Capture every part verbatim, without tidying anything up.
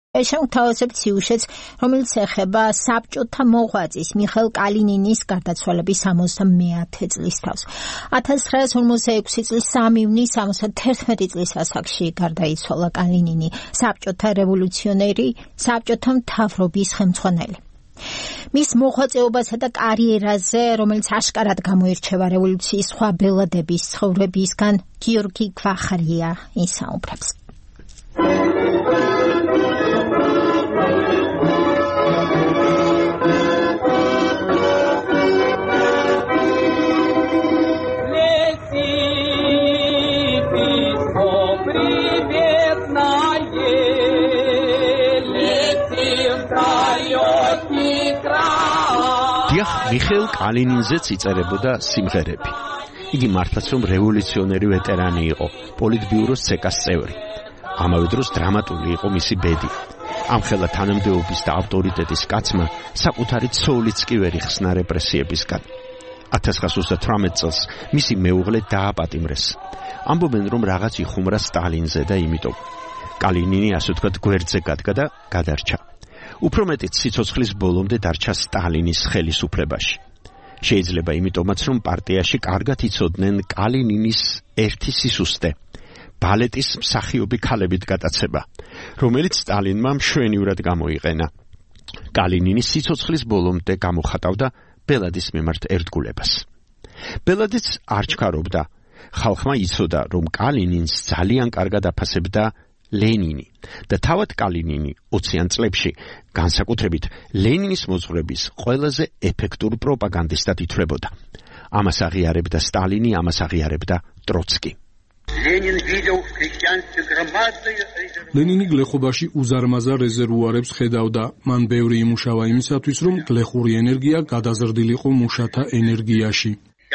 Შემოგთავაზებთ სიუჟეტს, რომელიც ეხება საბჭოთა მოღვაწის მიხეილ კალინინის გარდაცვალების სამოცდამეათე წლის თავს. ათას ცხრაას ორმოცდაექვსი წლის სამი ივნის სამოცდათერთმეტი წლის ასაკში გარდაიცვალა კალინინი, საბჭოთა რევოლუციონერი, საბჭოთა მთავრობის ხელმძღვანელი. მის მოღვაწეობასა და კარიერაზე, რომელიც აშკარად გამოირჩევა რევოლუციის სხვა ბელადების ცხოვრებისგან, გიორგი გვახარია ისაუბრებს. მიხეილ კალინინზეც იწერებოდა სიმღერები. იგი მართლაც რომ რევოლუციონერი ვეტერანი იყო, პოლიტბიუროს ცეკას წევრი. ამავე დროს დრამატული იყო მისი ბედი. ამხელა თანამდებობის და ავტორიტეტის კაცმა საკუთარი ცოლიც კი ვერ იხსნა რეპრესიებისგან. ათას ცხრაას ოცდათვრამეტ წელს მისი მეუღლე დააპატიმრეს. ამბობენ რომ რაღაც იხუმრა სტალინზე და იმიტომ კალინინი ასე ვთქვათ გვერდზე გადგა და გადარჩა. უფრო მეტიც სიცოცხლის ბოლომდე დარჩა სტალინის ხელისუფლებაში. შეიძლება იმიტომაც რომ პარტიაში კარგად იცოდნენ კალინინის ერთი სისუსტე, ბალეტის მსახიობი ქალებით გატაცება, რომელიც სტალინმა მშვენივრად გამოიყენა. კალინინი სიცოცხლის ბოლომდე გამოხატავდა ბელადის მიმართ ერთგულებას. ბელადიც არ ჩქარობდა, ხალხმა იცოდა რომ კალინინს ძალიან კარგად აფასებდა ლენინი და თავად კალინინი ოციან წლებში განსაკუთრებით ლენინის მოძღვრების ყველაზე ეფექტურ პროპაგანდისტად ითვლებოდა. ამას აღიარებდა სტალინი, ამას აღიარებდა ტროცკი. ლენინი გლეხობაში უზარმაზარ რეზერვუარებს ხედავდა. მან ბევრი იმუშავა იმისათვის, რომ გლეხური ენერგია გადაზრდილიყო მუშათა ენერგიაში.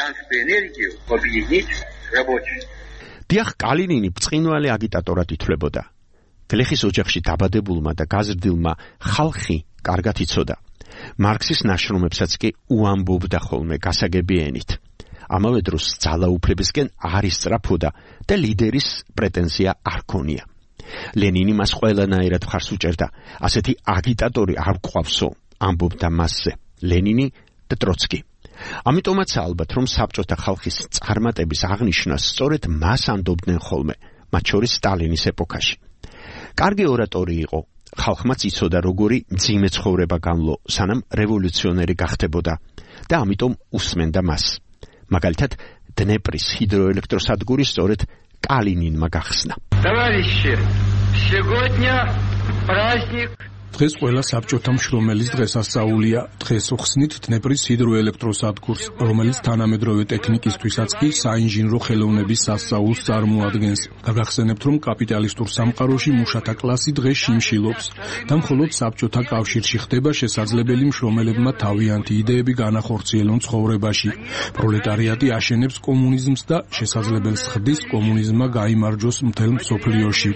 დიახ, კალინინი ბრწყინვალე აგიტატორად ითვლებოდა. გლეხის ოჯახში დაბადებულმა და გაზრდილმა ხალხი კარგად იცოდა. მარქსის ნაშრომებსაც კი უამბობდა ხოლმე გასაგები ენით. ამავე დროს ძალაუფლებისკენ არ ისწრაფოდა და ლიდერის პრეტენზია არ ქონია. ლენინი მას ყველანაირად მხარს უჭერდა. ასეთი აგიტატორი არ გვყავსო, ამბობდა მასზე ლენინი და ტროცკი. ამიტომაც ალბათ რომ საბჭოთა ხალხის წარმატების აღნიშვნას სწორედ მას ანდობდნენ ხოლმე, მათ შორის სტალინის ეპოქაში. კარგი ორატორი იყო, ხალხმაც იცოდა როგორი მძიმე ცხოვრება განლო, სანამ რევოლუციონერი გახდებოდა და ამიტომ უსმენდა მას. მაგალითად, დნეპრის ჰიდროელექტროსადგური სწორედ კალინინმა გახსნა. Товарищи, сегодня праздник. დღეს ყველა საბჭოთა მშრომელის დღესასწაულია. დღეს ხსნით დნეპრის ჰიდროელექტროსადგურს, რომელიც თანამედროვე ტექნიკისთვისაც კი საინჟინრო ხელოვნების სასწაულს წარმოადგენს. გაგახსენებთ, რომ კაპიტალისტურ სამყაროში მუშათა კლასი დღეს შიმშილობს და მხოლოდ საბჭოთა კავშირში ხდება შესაძლებელი მშრომელებმა თავიანთი იდეები განახორციელონ ცხოვრებაში. პროლეტარიატი აშენებს კომუნიზმს და შესაძლებელს ხდის კომუნიზმმა გაიმარჯვოს მთელ მსოფლიოში.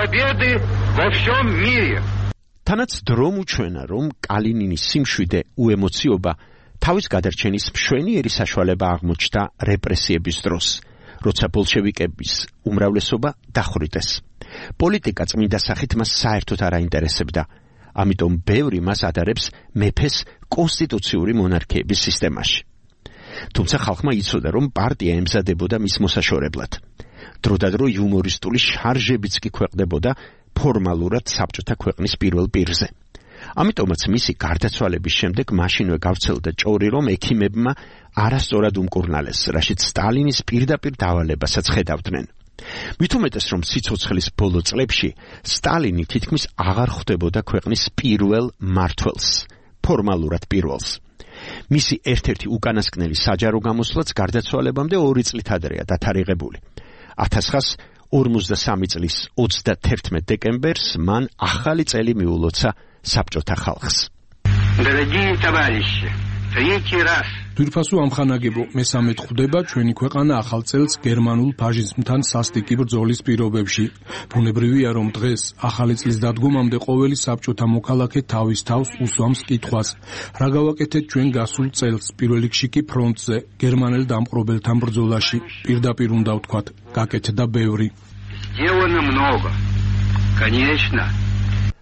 თანაც დრო უჩვენა, რომ კალინინის სიმშვიდე უემოციობა თავის გადარჩენის მშვენიერი საშუალება აღმოჩნდა რეპრესიების დროს, როცა ბოლშევიკების უმრავლესობა დახვრიტეს. პოლიტიკა წმინდა სახით მას საერთოდ არ აინტერესებდა, ამიტომ ბევრი მას ადარებს მეფეს კონსტიტუციური მონარქიების სისტემაში. თუმცა ხალხმა იცოდა, რომ პარტია ემზადებოდა მის მოსაშორებლად. დროდადრო იუმორისტული შარჟებიც კი ქვეყნდებოდა ფორმალურად საბჭოთა ქვეყნის პირველ პირზე. ამიტომაც მისი გარდაცვალების შემდეგ მაშინვე გავრცელდა ჭორი, რომ ექიმებმა არასწორად უმკურნალეს, რაშიც სტალინის პირდაპირ დავალებასაც ხედავდნენ. მით უმეტეს, რომ სიცოცხლის ბოლო წლებში სტალინი თითქმის აღარ ხვდებოდა ქვეყნის პირველ მმართველს, ფორმალურად პირველს. მისი ერთ-ერთი უკანასკნელი საჯარო გამოსვლაც გარდაცვალებამდე ორი წლით ადრეა დათარიღებული. ათას ცხრაას ორმოცდასამი წლის ოცდათერთმეტ დეკემბერს მან ახალი წელი მიულოცა საბჭოთა ხალხს. Дорогие товарищи, третий раз. Თვირფასო ამხანაგებო, მესამედ ხვდება ჩვენი ქვეყანა ახალ წელს გერმანულ ფაშიზმთან სასტიკი ბრძოლის პირობებში. ბუნებრივია, რომ დღეს ახალი წლის დადგომამდე ყოველი საბჭოთა მოქალაქე თავის თავს უსვამს კითხვას. რა გავაკეთეთ ჩვენ გასულ წელს, პირველ რიგში კი ფრონტზე, გერმანელ დამპყრობელთან ბრძოლაში, პირდაპირ უნდა ვთქვათ, გაკეთდა ბევრი. Сделано много. Конечно.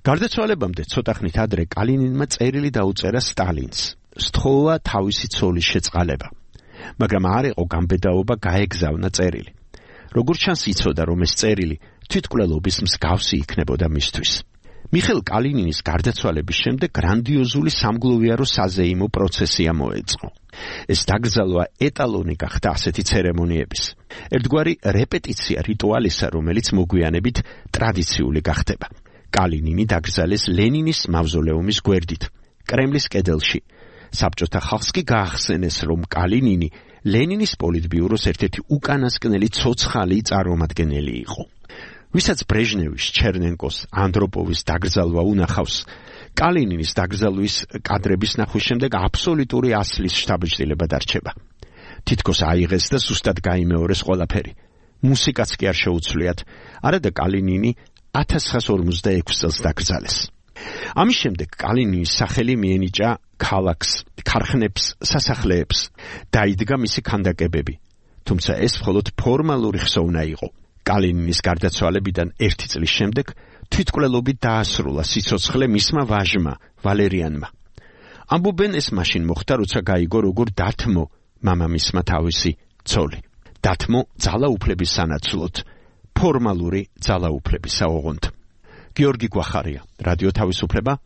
გარდაცვალებამდე ცოტა ხნით ადრე კალინინმა წერილი დაუწერა სტალინს. სთხოვა თავისი ცოლის შეწყალება. მაგრამ არ იყო გამბედაობა გაეგზავნა წერილი. როგორც ჩანს იცოდა, რომ ეს წერილი თვითმკვლელობის მსგავსი იქნებოდა მისთვის. მიხეილ კალინინის გარდაცვალების შემდეგ გრანდიოზული სამგლოვიარო საზეიმო პროცესია მოეწყო. ეს დაკრძალვა ეტალონი გახდა ასეთი ცერემონიების. ერთგვარი რეპეტიცია რიტუალისა, რომელიც მოგვიანებით ტრადიციული გახდება. კალინინი დაკრძალეს ლენინის მავზოლეუმის გვერდით, კრემლის კედელში. საბჭოთა ხალხს კი გაახსენეს, რომ კალინინი ლენინის პოლიტბიუროს ერთ-ერთი უკანასკნელი ცოცხალი წარმომადგენელი იყო. ვისაც ბრეჟნევის, ჩერნენკოს, ანდროპოვის დაკრძალვა უნახავს, კალინინის დაკრძალვის კადრების ნახვის შემდეგ აბსოლუტური ასლის შთაბეჭდილება დარჩება. თითქოს აიღეს და ზუსტად გაიმეორეს ყველაფერი. მუსიკაც კი არ შეუცვლიათ, არადა კალინინი ათას ცხრაასი ორმოცდაექვსი წელს დაკრძალეს. ამის შემდეგ კალინინის სახელი მიენიჭა ქალაქს, ქარხნებს, სასახლეებს, დაიდგა მისი ქანდაკებები. თუმცა ეს მხოლოდ ფორმალური ხსოვნა იყო. კალინინის გარდაცვალებიდან ერთი წლის შემდეგ თვითმკვლელობით დაასრულა სიცოცხლე მისმა ვაჟმა, ვალერიანმა. ამბობენ ეს მაშინ მოხდა, როცა გაიგო, როგორ დათმო მამამისმა თავისი ცოლი. დათმო ძალაუფლების სანაცვლოდ, ფორმალური ძალაუფლების საოღონდ. გიორგი გვახარია, რადიო თავისუფლება.